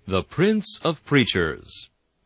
The Prince of Preachers.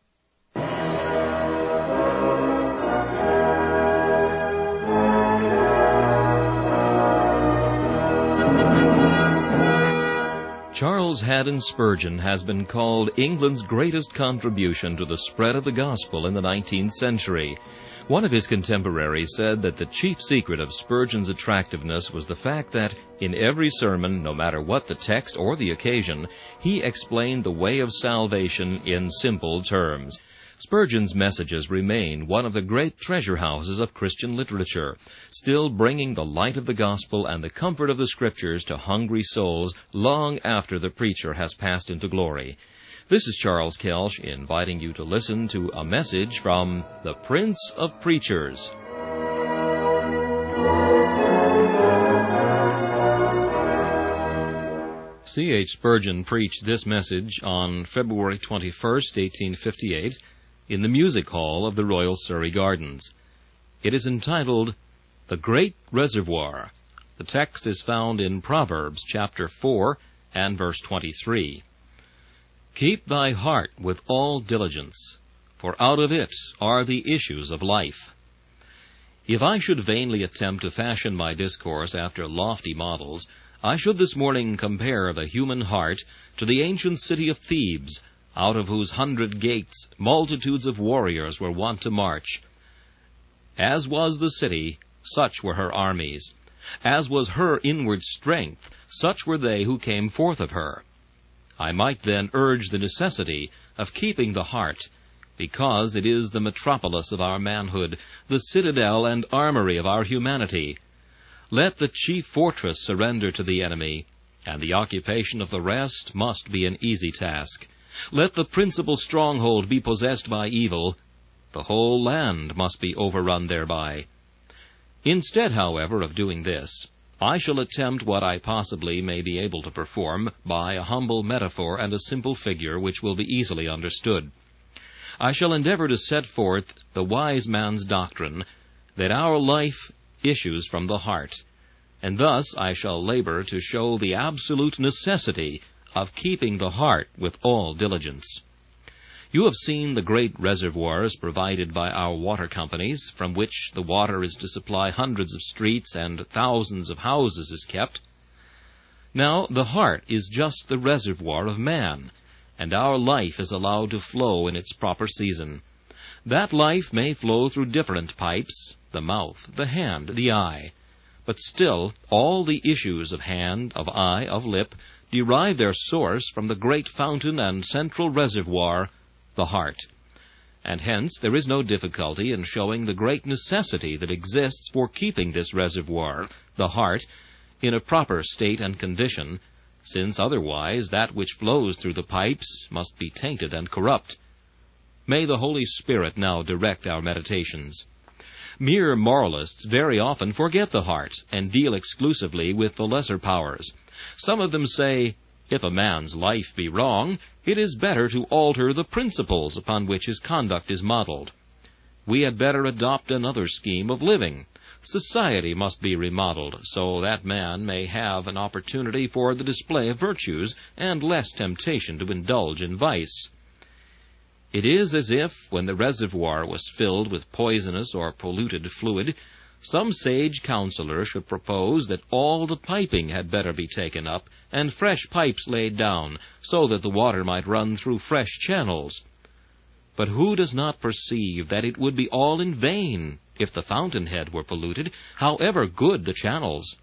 Charles Haddon Spurgeon has been called England's greatest contribution to the spread of the gospel in the 19th century. One of his contemporaries said that the chief secret of Spurgeon's attractiveness was the fact that, in every sermon, no matter what the text or the occasion, he explained the way of salvation in simple terms. Spurgeon's messages remain one of the great treasure houses of Christian literature, still bringing the light of the gospel and the comfort of the Scriptures to hungry souls long after the preacher has passed into glory. This is Charles Kelsch inviting you to listen to a message from the Prince of Preachers. C.H. Spurgeon preached this message on February 21st, 1858, in the Music Hall of the Royal Surrey Gardens. It is entitled, The Great Reservoir. The text is found in Proverbs chapter 4 and verse 23. Keep thy heart with all diligence, for out of it are the issues of life. If I should vainly attempt to fashion my discourse after lofty models, I should this morning compare the human heart to the ancient city of Thebes, out of whose 100 gates multitudes of warriors were wont to march. As was the city, such were her armies. As was her inward strength, such were they who came forth of her. I might then urge the necessity of keeping the heart, because it is the metropolis of our manhood, the citadel and armory of our humanity. Let the chief fortress surrender to the enemy, and the occupation of the rest must be an easy task. Let the principal stronghold be possessed by evil, the whole land must be overrun thereby. Instead, however, of doing this, I shall attempt what I possibly may be able to perform by a humble metaphor and a simple figure which will be easily understood. I shall endeavor to set forth the wise man's doctrine that our life issues from the heart, and thus I shall labor to show the absolute necessity of keeping the heart with all diligence. You have seen the great reservoirs provided by our water companies, from which the water is to supply hundreds of streets and thousands of houses is kept. Now, the heart is just the reservoir of man, and our life is allowed to flow in its proper season. That life may flow through different pipes, the mouth, the hand, the eye, but still all the issues of hand, of eye, of lip, derive their source from the great fountain and central reservoir, the heart. And hence there is no difficulty in showing the great necessity that exists for keeping this reservoir, the heart, in a proper state and condition, since otherwise that which flows through the pipes must be tainted and corrupt. May the Holy Spirit now direct our meditations. Mere moralists very often forget the heart and deal exclusively with the lesser powers. Some of them say, if a man's life be wrong, it is better to alter the principles upon which his conduct is modeled. We had better adopt another scheme of living. Society must be remodeled, so that man may have an opportunity for the display of virtues and less temptation to indulge in vice. It is as if, when the reservoir was filled with poisonous or polluted fluid, some sage counselor should propose that all the piping had better be taken up, and fresh pipes laid down, so that the water might run through fresh channels. But who does not perceive that it would be all in vain if the fountainhead were polluted, however good the channels?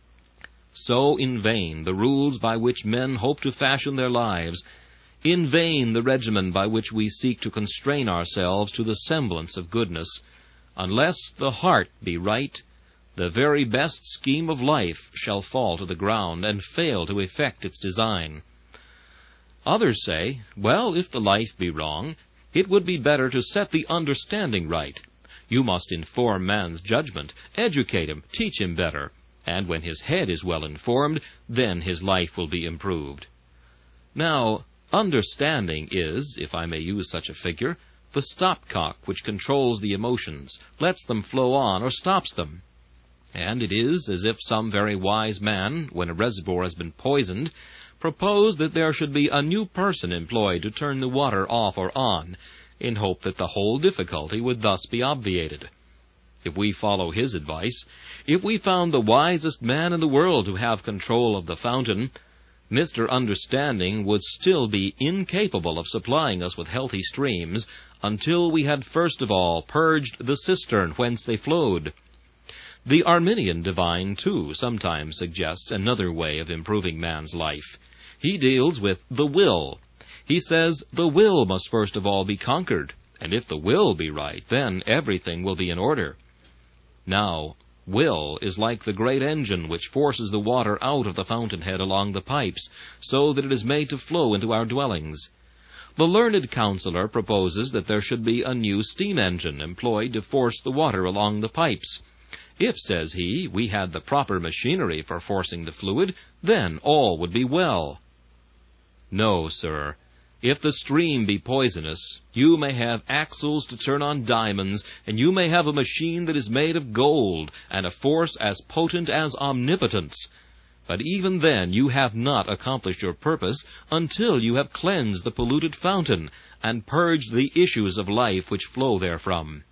So in vain the rules by which men hope to fashion their lives, in vain the regimen by which we seek to constrain ourselves to the semblance of goodness. Unless the heart be right, the very best scheme of life shall fall to the ground and fail to effect its design. Others say, well, if the life be wrong, it would be better to set the understanding right. You must inform man's judgment, educate him, teach him better, and when his head is well informed, then his life will be improved. Now, understanding is, if I may use such a figure, the stopcock which controls the emotions, lets them flow on, or stops them. And it is as if some very wise man, when a reservoir has been poisoned, proposed that there should be a new person employed to turn the water off or on, in hope that the whole difficulty would thus be obviated. If we follow his advice, if we found the wisest man in the world to have control of the fountain, Mr. Understanding would still be incapable of supplying us with healthy streams until we had first of all purged the cistern whence they flowed. The Arminian divine, too, sometimes suggests another way of improving man's life. He deals with the will. He says the will must first of all be conquered, and if the will be right, then everything will be in order. Now, will is like the great engine which forces the water out of the fountainhead along the pipes, so that it is made to flow into our dwellings. The learned counselor proposes that there should be a new steam engine employed to force the water along the pipes. If, says he, we had the proper machinery for forcing the fluid, then all would be well. No, sir. If the stream be poisonous, you may have axles to turn on diamonds, and you may have a machine that is made of gold, and a force as potent as omnipotence. But even then you have not accomplished your purpose until you have cleansed the polluted fountain, and purged the issues of life which flow therefrom.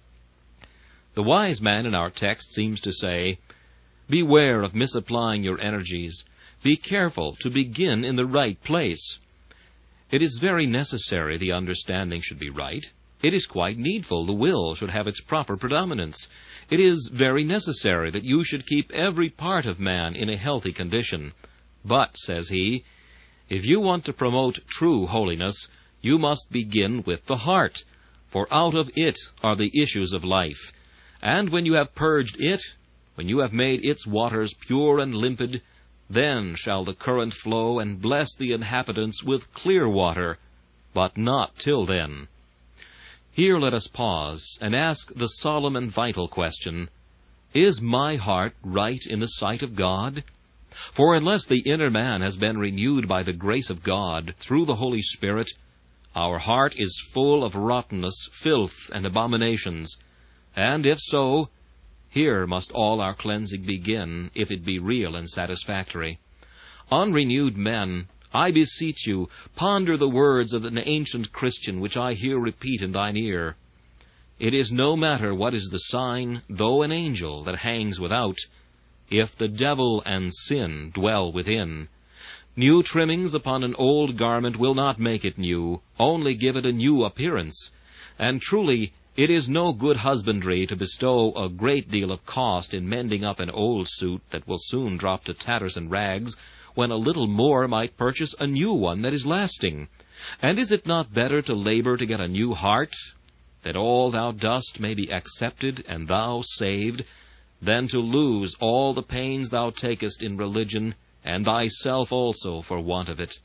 The wise man in our text seems to say, beware of misapplying your energies. Be careful to begin in the right place. It is very necessary the understanding should be right. It is quite needful the will should have its proper predominance. It is very necessary that you should keep every part of man in a healthy condition. But, says he, if you want to promote true holiness, you must begin with the heart, for out of it are the issues of life. And when you have purged it, when you have made its waters pure and limpid, then shall the current flow and bless the inhabitants with clear water, but not till then. Here let us pause and ask the solemn and vital question, is my heart right in the sight of God? For unless the inner man has been renewed by the grace of God through the Holy Spirit, our heart is full of rottenness, filth, and abominations. And if so, here must all our cleansing begin, if it be real and satisfactory. Unrenewed men, I beseech you, ponder the words of an ancient Christian which I here repeat in thine ear. It is no matter what is the sign, though an angel, that hangs without, if the devil and sin dwell within. New trimmings upon an old garment will not make it new, only give it a new appearance. And truly, it is no good husbandry to bestow a great deal of cost in mending up an old suit that will soon drop to tatters and rags, when a little more might purchase a new one that is lasting. And is it not better to labor to get a new heart, that all thou dost may be accepted and thou saved, than to lose all the pains thou takest in religion, and thyself also for want of it?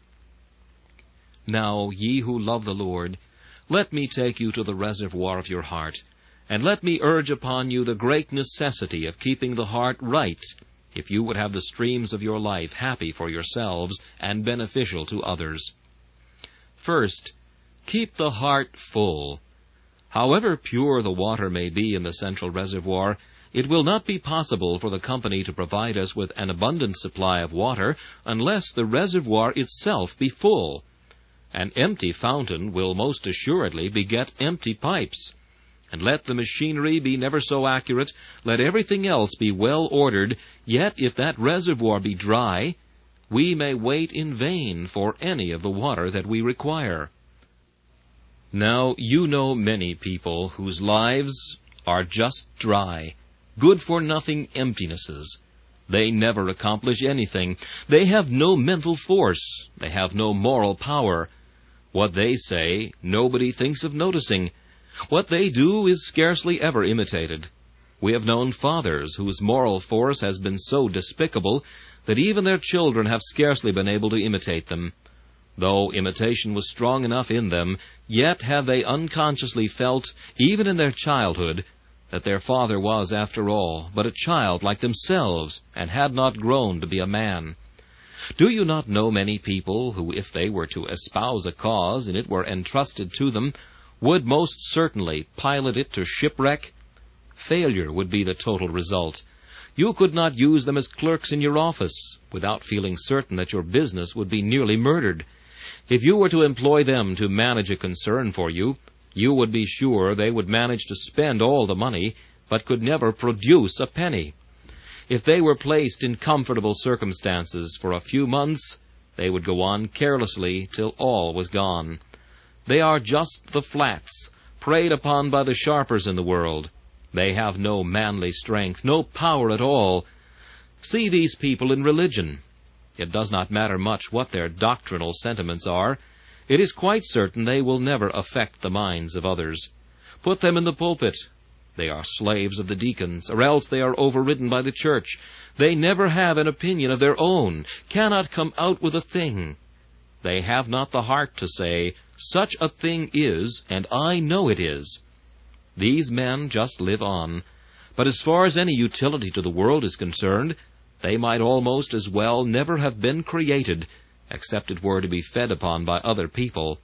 Now, ye who love the Lord, let me take you to the reservoir of your heart, and let me urge upon you the great necessity of keeping the heart right, if you would have the streams of your life happy for yourselves and beneficial to others. First, keep the heart full. However pure the water may be in the central reservoir, it will not be possible for the company to provide us with an abundant supply of water unless the reservoir itself be full. An empty fountain will most assuredly beget empty pipes. And let the machinery be never so accurate, let everything else be well ordered, yet if that reservoir be dry, we may wait in vain for any of the water that we require. Now, you know many people whose lives are just dry, good-for-nothing emptinesses. They never accomplish anything. They have no mental force. They have no moral power. What they say, nobody thinks of noticing. What they do is scarcely ever imitated. We have known fathers whose moral force has been so despicable that even their children have scarcely been able to imitate them. Though imitation was strong enough in them, yet have they unconsciously felt, even in their childhood, that their father was, after all, but a child like themselves, and had not grown to be a man. Do you not know many people who, if they were to espouse a cause and it were entrusted to them, would most certainly pilot it to shipwreck? Failure would be the total result. You could not use them as clerks in your office without feeling certain that your business would be nearly murdered. If you were to employ them to manage a concern for you, you would be sure they would manage to spend all the money, but could never produce a penny. If they were placed in comfortable circumstances for a few months, they would go on carelessly till all was gone. They are just the flats, preyed upon by the sharpers in the world. They have no manly strength, no power at all. See these people in religion. It does not matter much what their doctrinal sentiments are. It is quite certain they will never affect the minds of others. Put them in the pulpit. They are slaves of the deacons, or else they are overridden by the church. They never have an opinion of their own, cannot come out with a thing. They have not the heart to say, "Such a thing is, and I know it is." These men just live on. But as far as any utility to the world is concerned, they might almost as well never have been created, except it were to be fed upon by other people.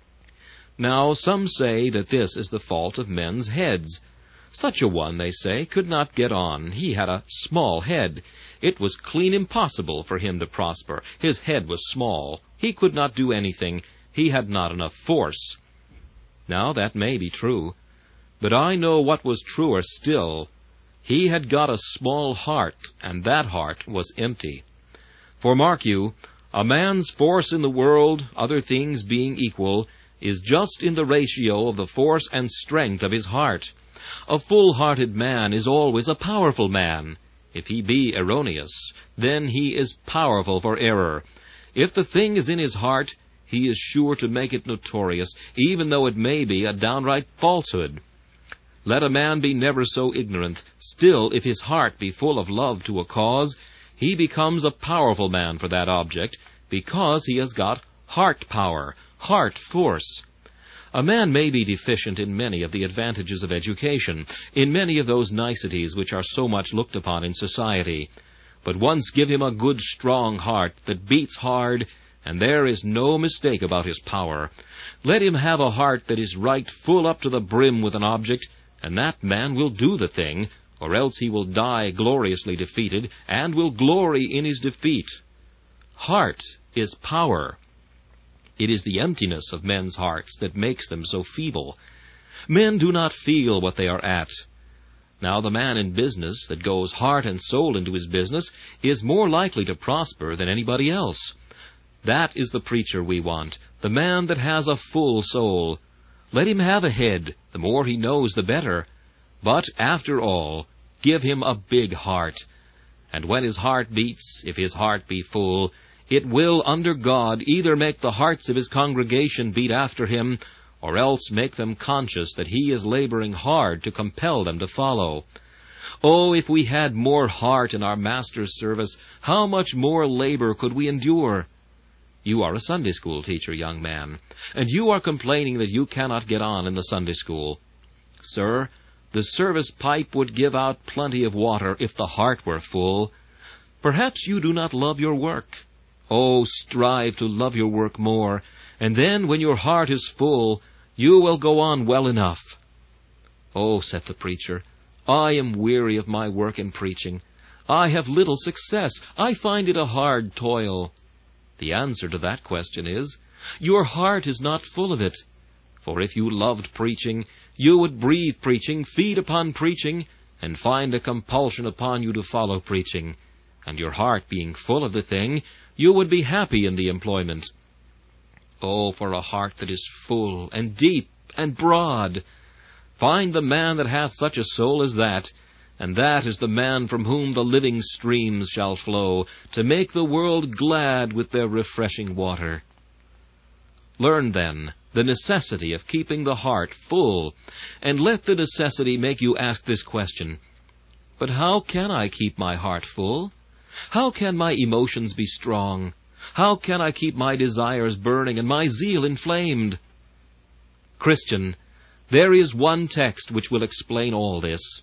Now, some say that this is the fault of men's heads. Such a one, they say, could not get on. He had a small head. It was clean impossible for him to prosper. His head was small. He could not do anything. He had not enough force. Now, that may be true. But I know what was truer still. He had got a small heart, and that heart was empty. For mark you, a man's force in the world, other things being equal, is just in the ratio of the force and strength of his heart. A full-hearted man is always a powerful man. If he be erroneous, then he is powerful for error. If the thing is in his heart, he is sure to make it notorious, even though it may be a downright falsehood. Let a man be never so ignorant, still if his heart be full of love to a cause, he becomes a powerful man for that object, because he has got heart power, heart force. A man may be deficient in many of the advantages of education, in many of those niceties which are so much looked upon in society. But once give him a good strong heart that beats hard, and there is no mistake about his power. Let him have a heart that is right full up to the brim with an object, and that man will do the thing, or else he will die gloriously defeated, and will glory in his defeat. Heart is power. It is the emptiness of men's hearts that makes them so feeble. Men do not feel what they are at. Now the man in business that goes heart and soul into his business is more likely to prosper than anybody else. That is the preacher we want, the man that has a full soul. Let him have a head, the more he knows the better. But, after all, give him a big heart. And when his heart beats, if his heart be full, it will, under God, either make the hearts of his congregation beat after him, or else make them conscious that he is laboring hard to compel them to follow. Oh, if we had more heart in our Master's service, how much more labor could we endure? You are a Sunday school teacher, young man, and you are complaining that you cannot get on in the Sunday school. Sir, the service pipe would give out plenty of water if the heart were full. Perhaps you do not love your work. Oh, strive to love your work more, and then, when your heart is full, you will go on well enough. Oh, said the preacher, I am weary of my work in preaching. I have little success. I find it a hard toil. The answer to that question is, your heart is not full of it. For if you loved preaching, you would breathe preaching, feed upon preaching, and find a compulsion upon you to follow preaching. And your heart being full of the thing, you would be happy in the employment. Oh, for a heart that is full and deep and broad! Find the man that hath such a soul as that, and that is the man from whom the living streams shall flow, to make the world glad with their refreshing water. Learn, then, the necessity of keeping the heart full, and let the necessity make you ask this question, but how can I keep my heart full? How can my emotions be strong? How can I keep my desires burning and my zeal inflamed? Christian, there is one text which will explain all this.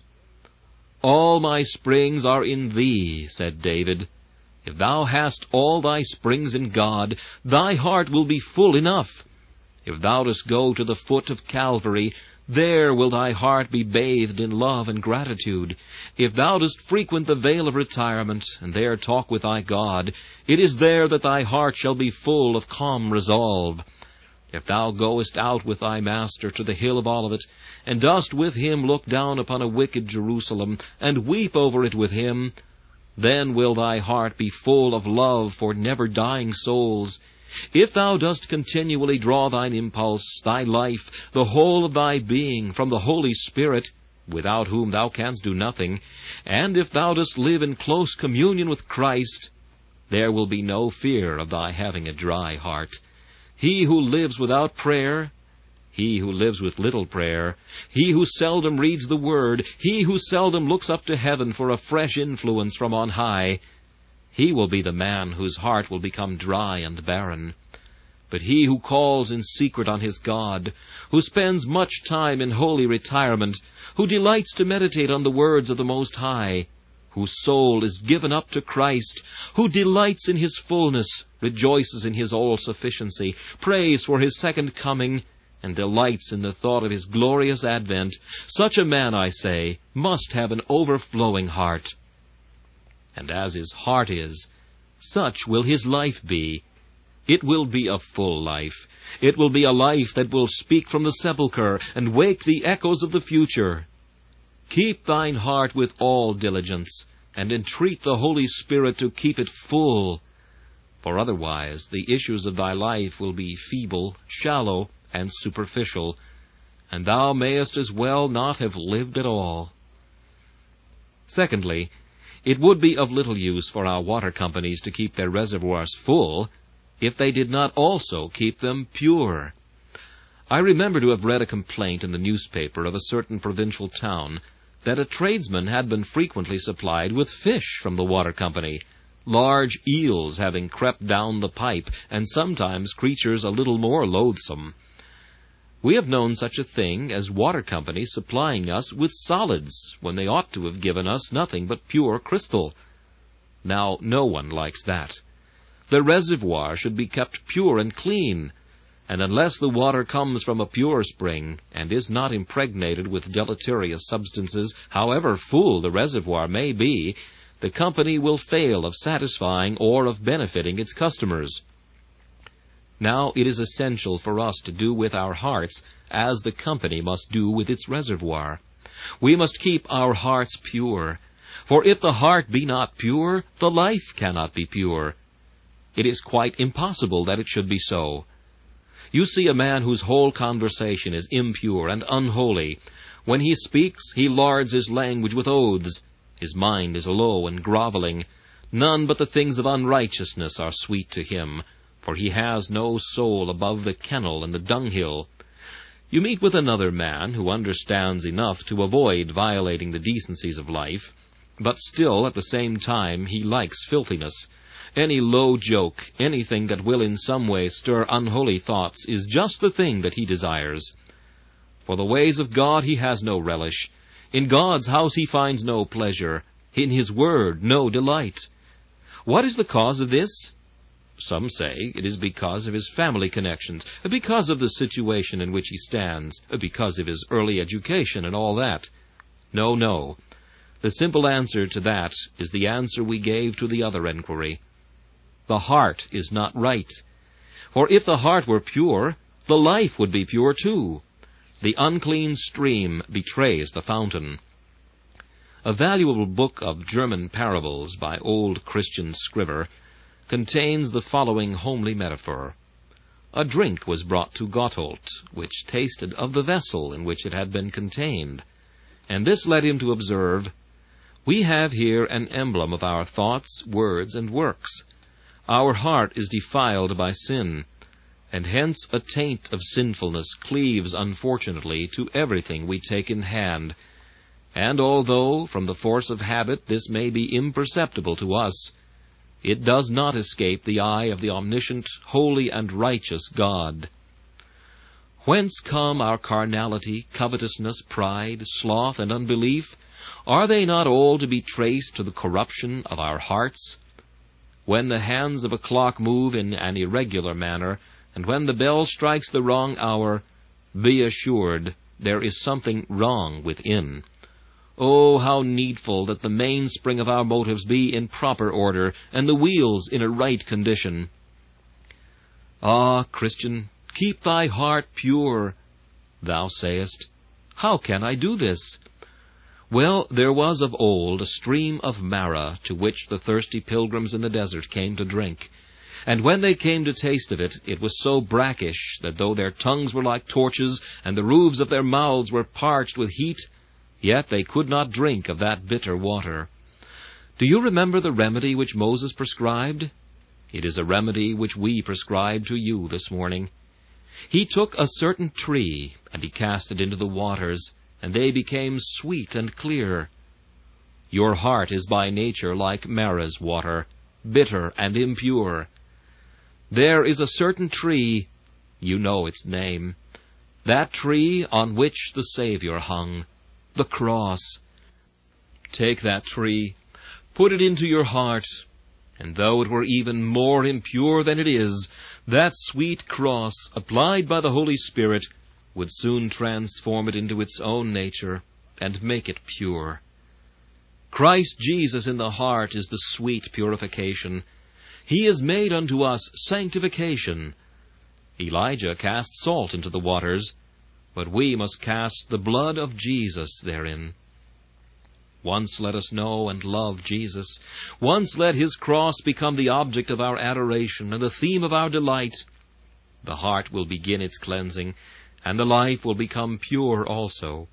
All my springs are in thee, said David. If thou hast all thy springs in God, thy heart will be full enough. If thou dost go to the foot of Calvary, There will thy heart be bathed in love and gratitude. If thou dost frequent the vale of retirement, and there talk with thy God, it is there that thy heart shall be full of calm resolve. If thou goest out with thy Master to the hill of Olivet, and dost with him look down upon a wicked Jerusalem, and weep over it with him, then will thy heart be full of love for never-dying souls. If thou dost continually draw thine impulse, thy life, the whole of thy being, from the Holy Spirit, without whom thou canst do nothing, and if thou dost live in close communion with Christ, there will be no fear of thy having a dry heart. He who lives without prayer, he who lives with little prayer, he who seldom reads the Word, he who seldom looks up to heaven for a fresh influence from on high, he will be the man whose heart will become dry and barren. But he who calls in secret on his God, who spends much time in holy retirement, who delights to meditate on the words of the Most High, whose soul is given up to Christ, who delights in his fullness, rejoices in his all-sufficiency, prays for his second coming, and delights in the thought of his glorious advent, such a man, I say, must have an overflowing heart. And as his heart is, such will his life be. It will be a full life. It will be a life that will speak from the sepulchre and wake the echoes of the future. Keep thine heart with all diligence, and entreat the Holy Spirit to keep it full. For otherwise the issues of thy life will be feeble, shallow, and superficial, and thou mayest as well not have lived at all. Secondly, it would be of little use for our water companies to keep their reservoirs full if they did not also keep them pure. I remember to have read a complaint in the newspaper of a certain provincial town that a tradesman had been frequently supplied with fish from the water company, large eels having crept down the pipe, and sometimes creatures a little more loathsome. We have known such a thing as water companies supplying us with solids when they ought to have given us nothing but pure crystal. Now, no one likes that. The reservoir should be kept pure and clean, and unless the water comes from a pure spring and is not impregnated with deleterious substances, however full the reservoir may be, the company will fail of satisfying or of benefiting its customers. Now it is essential for us to do with our hearts as the company must do with its reservoir. We must keep our hearts pure, for if the heart be not pure, the life cannot be pure. It is quite impossible that it should be so. You see a man whose whole conversation is impure and unholy. When he speaks, he lards his language with oaths. His mind is low and groveling. None but the things of unrighteousness are sweet to him, for he has no soul above the kennel and the dunghill. You meet with another man who understands enough to avoid violating the decencies of life, but still at the same time he likes filthiness. Any low joke, anything that will in some way stir unholy thoughts, is just the thing that he desires. For the ways of God he has no relish. In God's house he finds no pleasure. In his word no delight. What is the cause of this? Some say it is because of his family connections, because of the situation in which he stands, because of his early education and all that. No, no. The simple answer to that is the answer we gave to the other enquiry. The heart is not right. For if the heart were pure, the life would be pure too. The unclean stream betrays the fountain. A valuable book of German parables by old Christian Scriver contains the following homely metaphor. A drink was brought to Gotthold, which tasted of the vessel in which it had been contained, and this led him to observe, "We have here an emblem of our thoughts, words, and works. Our heart is defiled by sin, and hence a taint of sinfulness cleaves unfortunately to everything we take in hand, and although from the force of habit this may be imperceptible to us, it does not escape the eye of the omniscient, holy, and righteous God. Whence come our carnality, covetousness, pride, sloth, and unbelief? Are they not all to be traced to the corruption of our hearts? When the hands of a clock move in an irregular manner, and when the bell strikes the wrong hour, be assured there is something wrong within. Oh, how needful that the mainspring of our motives be in proper order, and the wheels in a right condition. Ah, Christian, keep thy heart pure. Thou sayest, how can I do this? Well, there was of old a stream of Marah, to which the thirsty pilgrims in the desert came to drink. And when they came to taste of it, it was so brackish that though their tongues were like torches, and the roofs of their mouths were parched with heat, yet they could not drink of that bitter water. Do you remember the remedy which Moses prescribed? It is a remedy which we prescribe to you this morning. He took a certain tree, and he cast it into the waters, and they became sweet and clear. Your heart is by nature like Marah's water, bitter and impure. There is a certain tree, you know its name, that tree on which the Savior hung, the cross. Take that tree, put it into your heart, and though it were even more impure than it is, that sweet cross, applied by the Holy Spirit, would soon transform it into its own nature and make it pure. Christ Jesus in the heart is the sweet purification. He is made unto us sanctification. Elijah cast salt into the waters, but we must cast the blood of Jesus therein. Once let us know and love Jesus. Once let his cross become the object of our adoration and the theme of our delight. The heart will begin its cleansing, and the life will become pure also.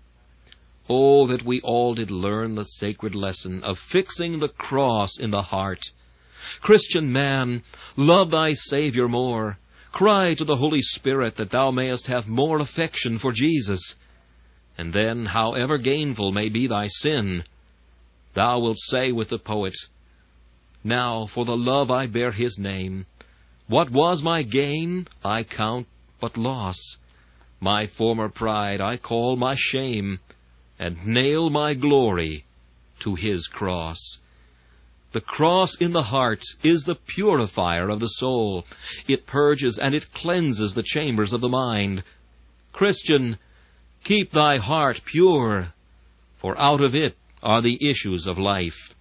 Oh, that we all did learn the sacred lesson of fixing the cross in the heart. Christian man, love thy Savior more. Cry to the Holy Spirit that thou mayest have more affection for Jesus. And then, however gainful may be thy sin, thou wilt say with the poet, now for the love I bear his name, what was my gain I count but loss. My former pride I call my shame, and nail my glory to his cross. The cross in the heart is the purifier of the soul. It purges and it cleanses the chambers of the mind. Christian, keep thy heart pure, for out of it are the issues of life.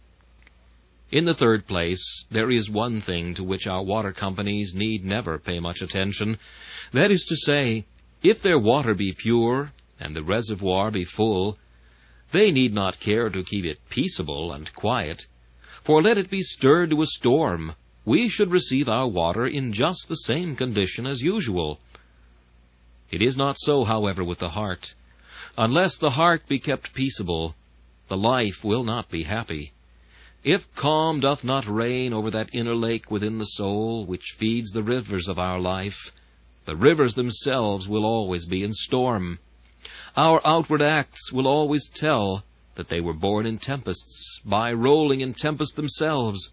In the third place, there is one thing to which our water companies need never pay much attention. That is to say, if their water be pure, and the reservoir be full, they need not care to keep it peaceable and quiet. For let it be stirred to a storm, we should receive our water in just the same condition as usual. It is not so, however, with the heart. Unless the heart be kept peaceable, the life will not be happy. If calm doth not reign over that inner lake within the soul, which feeds the rivers of our life, the rivers themselves will always be in storm. Our outward acts will always tell that they were born in tempests, by rolling in tempest themselves.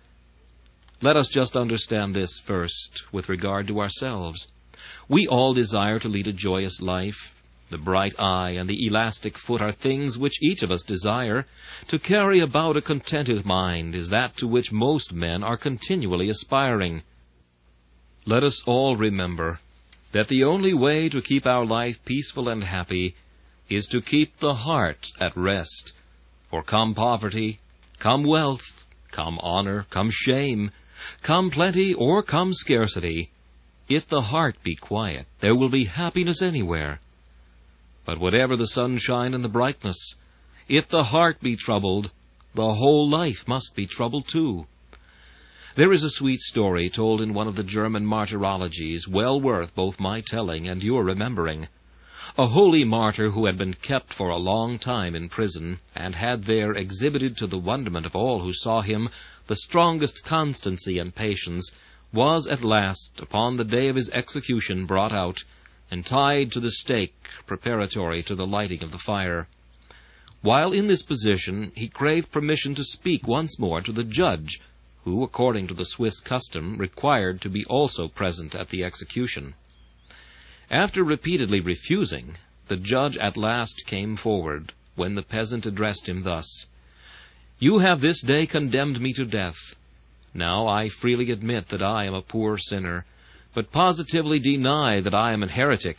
Let us just understand this first with regard to ourselves. We all desire to lead a joyous life. The bright eye and the elastic foot are things which each of us desire. To carry about a contented mind is that to which most men are continually aspiring. Let us all remember that the only way to keep our life peaceful and happy is to keep the heart at rest. For come poverty, come wealth, come honor, come shame, come plenty or come scarcity, if the heart be quiet, there will be happiness anywhere. But whatever the sunshine and the brightness, if the heart be troubled, the whole life must be troubled too. There is a sweet story told in one of the German martyrologies, well worth both my telling and your remembering. A holy martyr who had been kept for a long time in prison, and had there exhibited to the wonderment of all who saw him the strongest constancy and patience, was at last, upon the day of his execution, brought out, and tied to the stake preparatory to the lighting of the fire. While in this position, he craved permission to speak once more to the judge, who, according to the Swiss custom, required to be also present at the execution. After repeatedly refusing, the judge at last came forward, when the peasant addressed him thus, "You have this day condemned me to death. Now I freely admit that I am a poor sinner, but positively deny that I am an heretic,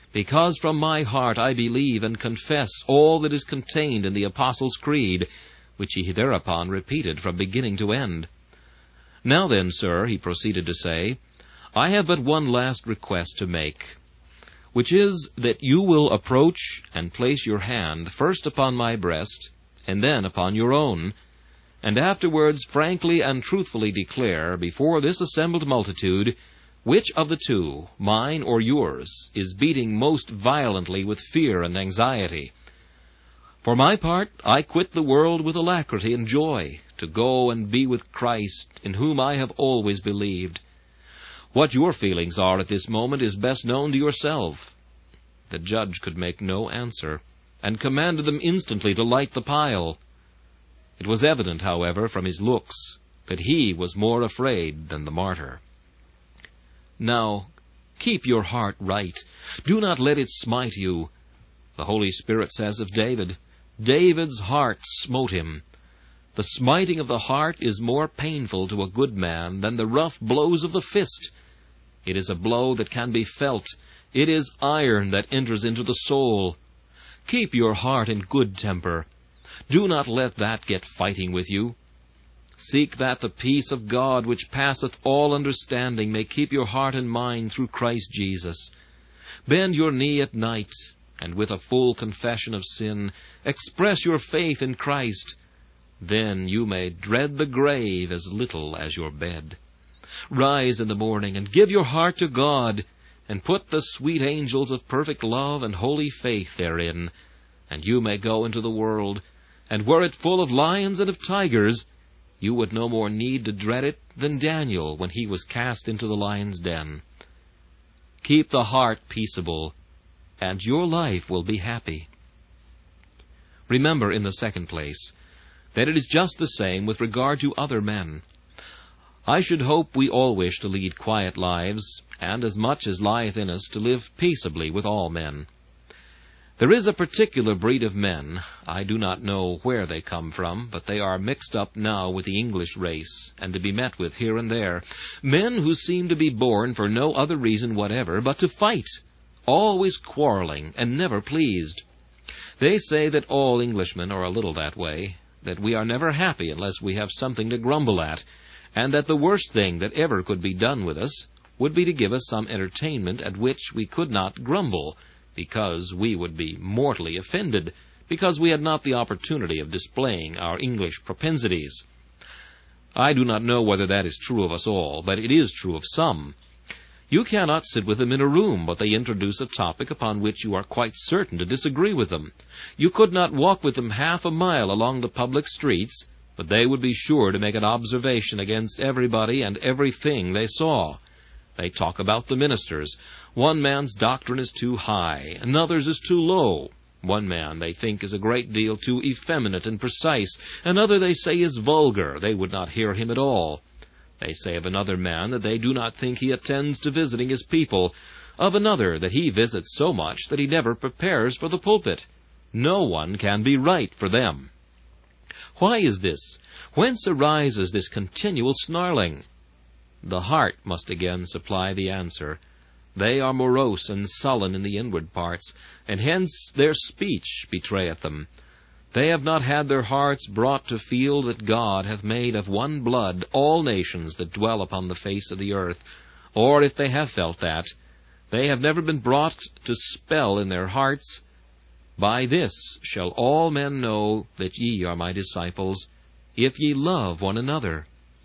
because from my heart I believe and confess all that is contained in the Apostles' Creed, which he thereupon repeated from beginning to end. Now then, sir, he proceeded to say, I have but one last request to make, which is that you will approach and place your hand first upon my breast, and then upon your own, and afterwards frankly and truthfully declare before this assembled multitude which of the two, mine or yours, is beating most violently with fear and anxiety. For my part, I quit the world with alacrity and joy, to go and be with Christ, in whom I have always believed. What your feelings are at this moment is best known to yourself. The judge could make no answer, and commanded them instantly to light the pile. It was evident, however, from his looks, that he was more afraid than the martyr. Now, keep your heart right. Do not let it smite you. The Holy Spirit says of David, David's heart smote him. The smiting of the heart is more painful to a good man than the rough blows of the fist. It is a blow that can be felt. It is iron that enters into the soul. Keep your heart in good temper. Do not let that get fighting with you. Seek that the peace of God, which passeth all understanding, may keep your heart and mind through Christ Jesus. Bend your knee at night, and with a full confession of sin, express your faith in Christ. Then you may dread the grave as little as your bed. Rise in the morning, and give your heart to God, and put the sweet angels of perfect love and holy faith therein, and you may go into the world, and were it full of lions and of tigers, you would no more need to dread it than Daniel when he was cast into the lion's den. Keep the heart peaceable, and your life will be happy. Remember, in the second place, that it is just the same with regard to other men. I should hope we all wish to lead quiet lives, and as much as lieth in us to live peaceably with all men. There is a particular breed of men, I do not know where they come from, but they are mixed up now with the English race, and to be met with here and there, men who seem to be born for no other reason whatever but to fight, always quarreling and never pleased. They say that all Englishmen are a little that way, that we are never happy unless we have something to grumble at, and that the worst thing that ever could be done with us would be to give us some entertainment at which we could not grumble, because we would be mortally offended, because we had not the opportunity of displaying our English propensities. I do not know whether that is true of us all, but it is true of some. You cannot sit with them in a room, but they introduce a topic upon which you are quite certain to disagree with them. You could not walk with them half a mile along the public streets, but they would be sure to make an observation against everybody and everything they saw. They talk about the ministers. One man's doctrine is too high, another's is too low. One man they think is a great deal too effeminate and precise, another they say is vulgar. They would not hear him at all. They say of another man that they do not think he attends to visiting his people, of another that he visits so much that he never prepares for the pulpit. No one can be right for them. Why is this? Whence arises this continual snarling? The heart must again supply the answer. They are morose and sullen in the inward parts, and hence their speech betrayeth them. They have not had their hearts brought to feel that God hath made of one blood all nations that dwell upon the face of the earth, or if they have felt that, they have never been brought to spell in their hearts, By this shall all men know that ye are my disciples, if ye love one another.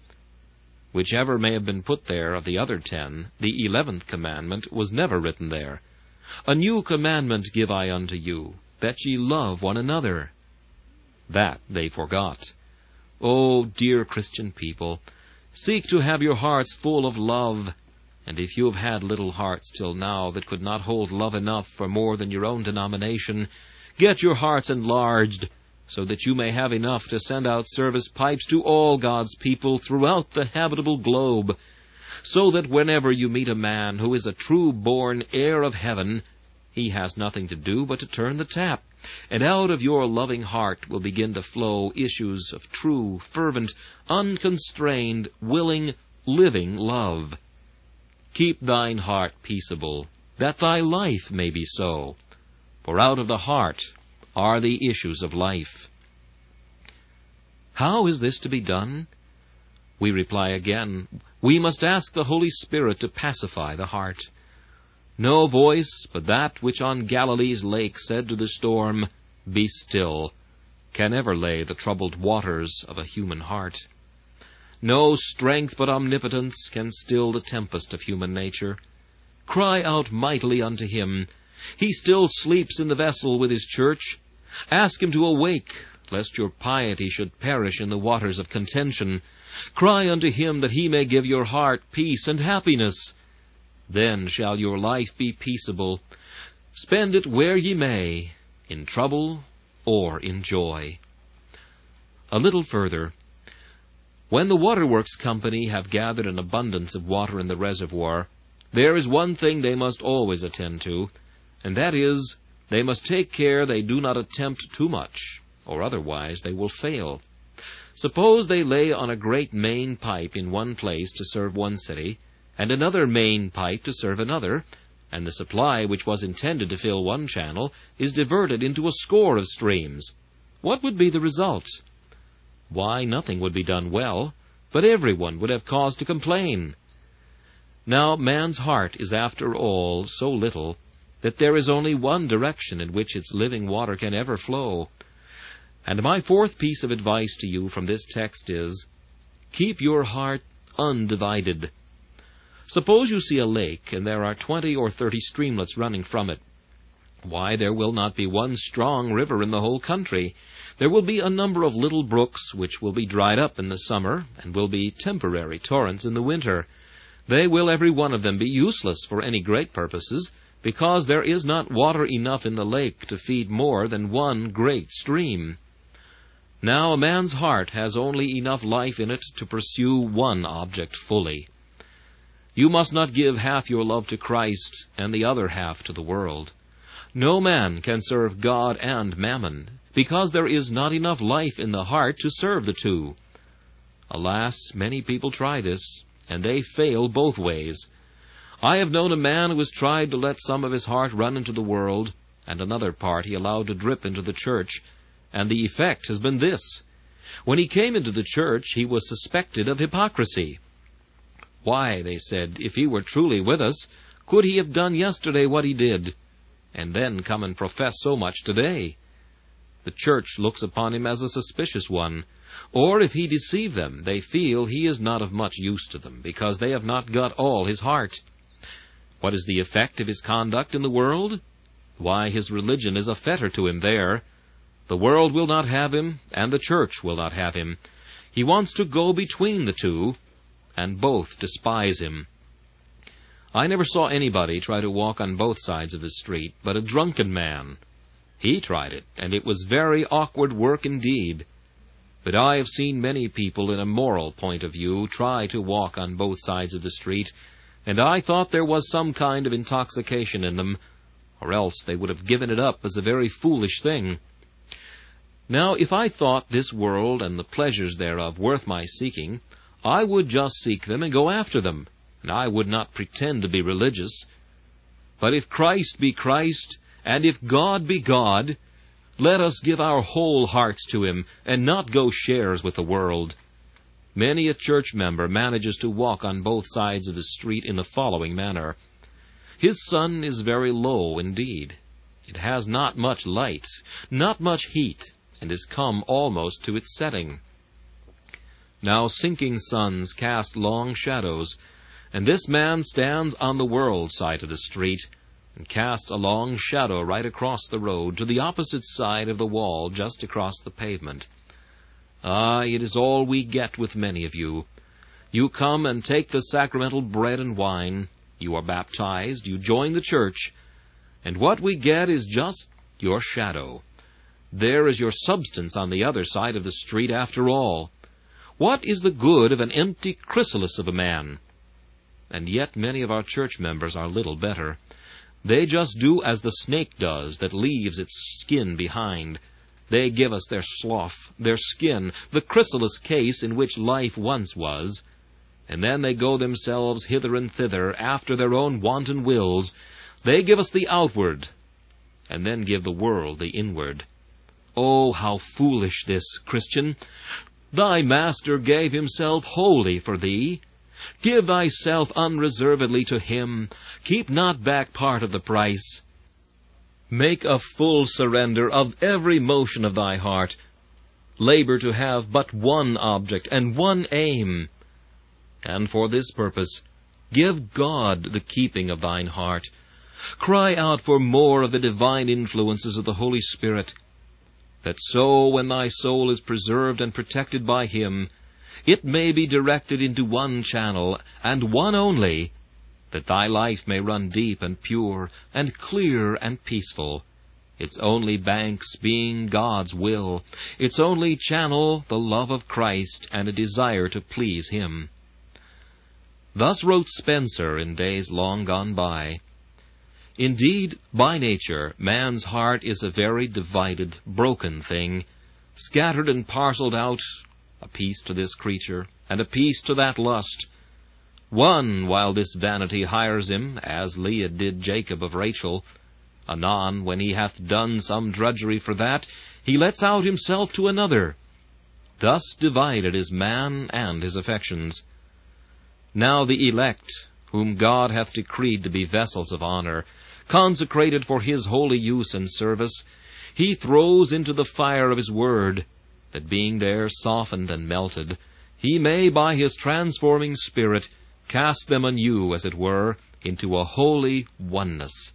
Whichever may have been put there of the other 10, the 11th commandment was never written there. A new commandment give I unto you, that ye love one another. That they forgot. Oh, dear Christian people, seek to have your hearts full of love, and if you have had little hearts till now that could not hold love enough for more than your own denomination, get your hearts enlarged, so that you may have enough to send out service pipes to all God's people throughout the habitable globe, so that whenever you meet a man who is a true-born heir of heaven, he has nothing to do but to turn the tap, and out of your loving heart will begin to flow issues of true, fervent, unconstrained, willing, living love. Keep thine heart peaceable, that thy life may be so. For out of the heart are the issues of life. How is this to be done? We reply again, we must ask the Holy Spirit to pacify the heart. No voice but that which on Galilee's lake said to the storm, Be still, can ever lay the troubled waters of a human heart. No strength but omnipotence can still the tempest of human nature. Cry out mightily unto him. He still sleeps in the vessel with his church. Ask him to awake, lest your piety should perish in the waters of contention. Cry unto him that he may give your heart peace and happiness. Then shall your life be peaceable. Spend it where ye may, in trouble or in joy. A little further. When the waterworks company have gathered an abundance of water in the reservoir, there is one thing they must always attend to, and that is, they must take care they do not attempt too much, or otherwise they will fail. Suppose they lay on a great main pipe in one place to serve one city, and another main pipe to serve another, and the supply which was intended to fill one channel is diverted into a score of streams. What would be the result? Why, nothing would be done well, but everyone would have cause to complain. Now, man's heart is after all so little that there is only one direction in which its living water can ever flow. And my fourth piece of advice to you from this text is, keep your heart undivided. Suppose you see a lake, and there are 20 or 30 streamlets running from it. Why, there will not be one strong river in the whole country. There will be a number of little brooks which will be dried up in the summer, and will be temporary torrents in the winter. They will every one of them be useless for any great purposes, because there is not water enough in the lake to feed more than one great stream. Now a man's heart has only enough life in it to pursue one object fully. You must not give half your love to Christ and the other half to the world. No man can serve God and mammon, because there is not enough life in the heart to serve the two. Alas, many people try this, and they fail both ways. I have known a man who has tried to let some of his heart run into the world, and another part he allowed to drip into the church, and the effect has been this. When he came into the church, he was suspected of hypocrisy. Why, they said, if he were truly with us, could he have done yesterday what he did, and then come and profess so much today? The church looks upon him as a suspicious one, or if he deceive them, they feel he is not of much use to them, because they have not got all his heart. What is the effect of his conduct in the world? Why, his religion is a fetter to him there. The world will not have him, and the church will not have him. He wants to go between the two, and both despise him. I never saw anybody try to walk on both sides of the street but a drunken man. He tried it, and it was very awkward work indeed. But I have seen many people in a moral point of view try to walk on both sides of the street, and I thought there was some kind of intoxication in them, or else they would have given it up as a very foolish thing. Now, if I thought this world and the pleasures thereof worth my seeking, I would just seek them and go after them, and I would not pretend to be religious. But if Christ be Christ, and if God be God, let us give our whole hearts to him, and not go shares with the world. Many a church member manages to walk on both sides of the street in the following manner. His sun is very low indeed. It has not much light, not much heat, and is come almost to its setting. Now sinking suns cast long shadows, and this man stands on the world side of the street, and casts a long shadow right across the road to the opposite side of the wall just across the pavement. Ah, it is all we get with many of you. You come and take the sacramental bread and wine, you are baptized, you join the church, and what we get is just your shadow. There is your substance on the other side of the street after all. What is the good of an empty chrysalis of a man? And yet many of our church members are little better. They just do as the snake does that leaves its skin behind. They give us their slough, their skin, the chrysalis case in which life once was, and then they go themselves hither and thither after their own wanton wills, They give us the outward, and then give the world the inward. Oh, how foolish this, Christian! Thy Master gave himself wholly for thee. Give thyself unreservedly to him. Keep not back part of the price. Make a full surrender of every motion of thy heart. Labor to have but one object and one aim. And for this purpose, give God the keeping of thine heart. Cry out for more of the divine influences of the Holy Spirit, that so when thy soul is preserved and protected by him, it may be directed into one channel, and one only, that thy life may run deep and pure, and clear and peaceful, its only banks being God's will, its only channel the love of Christ and a desire to please him. Thus wrote Spencer in days long gone by. Indeed, by nature, man's heart is a very divided, broken thing, scattered and parcelled out, a piece to this creature, and a piece to that lust. One, while this vanity hires him, as Leah did Jacob of Rachel. Anon, when he hath done some drudgery for that, he lets out himself to another. Thus divided is man and his affections. Now the elect, whom God hath decreed to be vessels of honor, consecrated for his holy use and service, he throws into the fire of his word, that being there softened and melted, he may by his transforming Spirit cast them anew, as it were, into a holy oneness.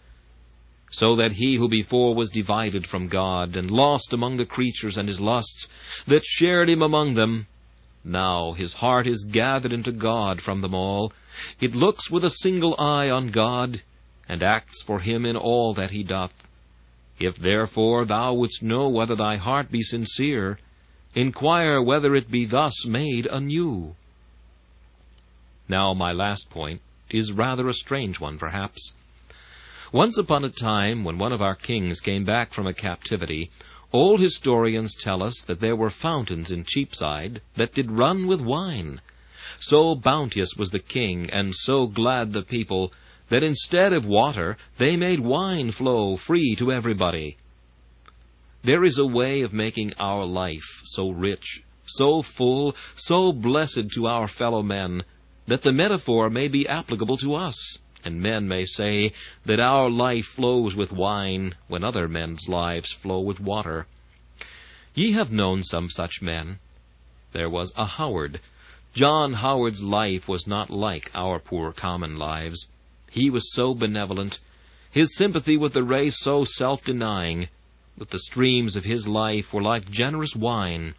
So that he who before was divided from God, and lost among the creatures and his lusts, that shared him among them, now his heart is gathered into God from them all. It looks with a single eye on God, and acts for him in all that he doth. If therefore thou wouldst know whether thy heart be sincere, inquire whether it be thus made anew. Now my last point is rather a strange one, perhaps. Once upon a time, when one of our kings came back from a captivity, old historians tell us that there were fountains in Cheapside that did run with wine. So bounteous was the king, and so glad the people, that instead of water, they made wine flow free to everybody. There is a way of making our life so rich, so full, so blessed to our fellow men, that the metaphor may be applicable to us, and men may say that our life flows with wine, when other men's lives flow with water. Ye have known some such men. There was a Howard. John Howard's life was not like our poor common lives. He was so benevolent, his sympathy with the race so self-denying, that the streams of his life were like generous wine.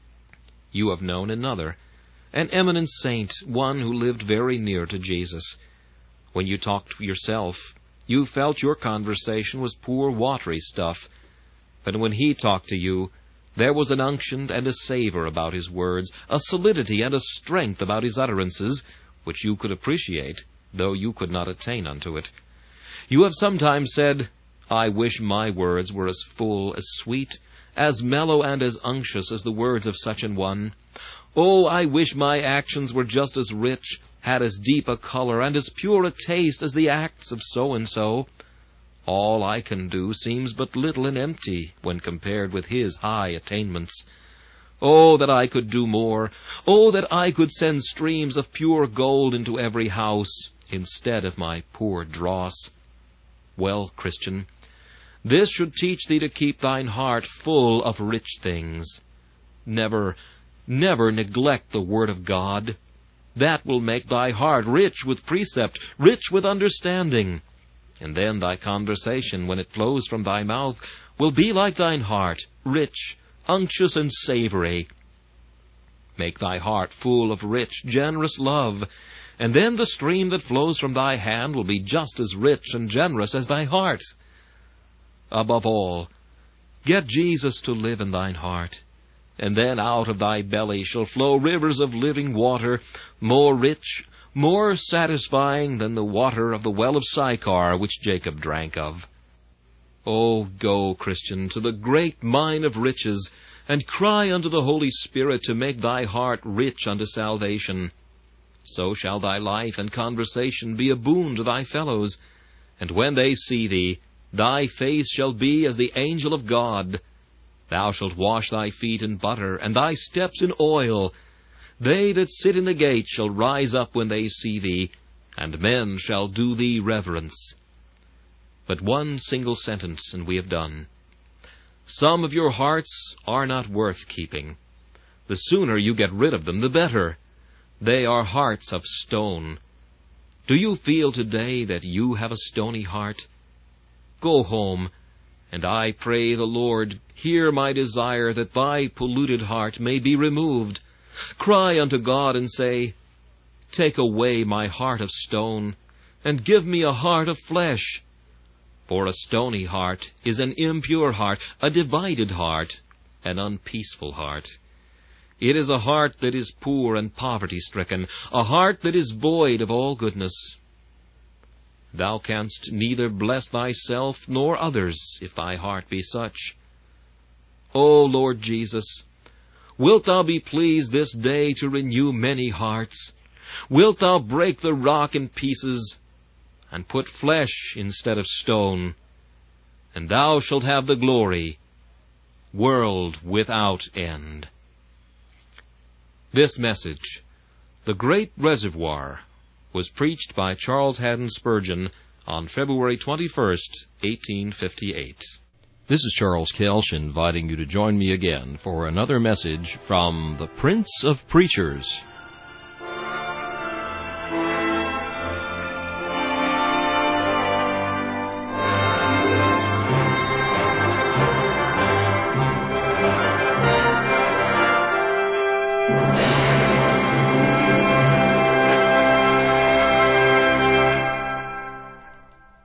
You have known another, an eminent saint, one who lived very near to Jesus. When you talked yourself, you felt your conversation was poor watery stuff, but when he talked to you, there was an unction and a savour about his words, a solidity and a strength about his utterances, which you could appreciate, though you could not attain unto it. You have sometimes said, I wish my words were as full, as sweet, as mellow and as unctuous as the words of such an one. Oh, I wish my actions were just as rich, had as deep a color, and as pure a taste as the acts of so-and-so. All I can do seems but little and empty when compared with his high attainments. Oh, that I could do more! Oh, that I could send streams of pure gold into every house, instead of my poor dross. Well, Christian, this should teach thee to keep thine heart full of rich things. Never, never neglect the Word of God. That will make thy heart rich with precept, rich with understanding. And then thy conversation, when it flows from thy mouth, will be like thine heart, rich, unctuous, and savory. Make thy heart full of rich, generous love, and then the stream that flows from thy hand will be just as rich and generous as thy heart. Above all, get Jesus to live in thine heart, and then out of thy belly shall flow rivers of living water, more rich, more satisfying than the water of the well of Sychar which Jacob drank of. Oh, go, Christian, to the great mine of riches, and cry unto the Holy Spirit to make thy heart rich unto salvation. So shall thy life and conversation be a boon to thy fellows, And when they see thee, thy face shall be as the angel of God. Thou shalt wash thy feet in butter, and thy steps in oil. They that sit in the gate shall rise up when they see thee, and men shall do thee reverence. But one single sentence, and we have done. Some of your hearts are not worth keeping. The sooner you get rid of them, the better. They are hearts of stone. Do you feel today that you have a stony heart? Go home, and I pray the Lord, hear my desire that thy polluted heart may be removed. Cry unto God and say, Take away my heart of stone, and give me a heart of flesh. For a stony heart is an impure heart, a divided heart, an unpeaceful heart. It is a heart that is poor and poverty-stricken, a heart that is void of all goodness. Thou canst neither bless thyself nor others, if thy heart be such. O Lord Jesus, wilt thou be pleased this day to renew many hearts? Wilt thou break the rock in pieces, and put flesh instead of stone? And thou shalt have the glory, world without end. This message, The Great Reservoir, was preached by Charles Haddon Spurgeon on February 21st, 1858. This is Charles Kelsch inviting you to join me again for another message from the Prince of Preachers.